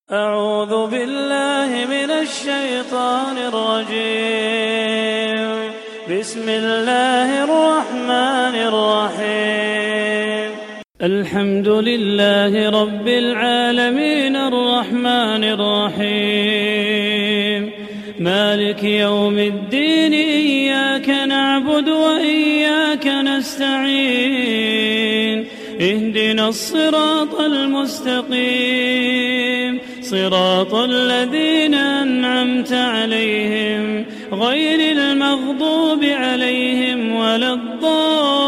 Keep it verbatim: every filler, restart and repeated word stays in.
أعوذ بالله من الشيطان الرجيم. بسم الله الرحمن الرحيم. الحمد لله رب العالمين الرحمن الرحيم مالك يوم الدين. إياك نعبد وإياك نستعين. اهدنا الصراط المستقيم صراط الذين أنعمت عليهم غير المغضوب عليهم ولا الضالين.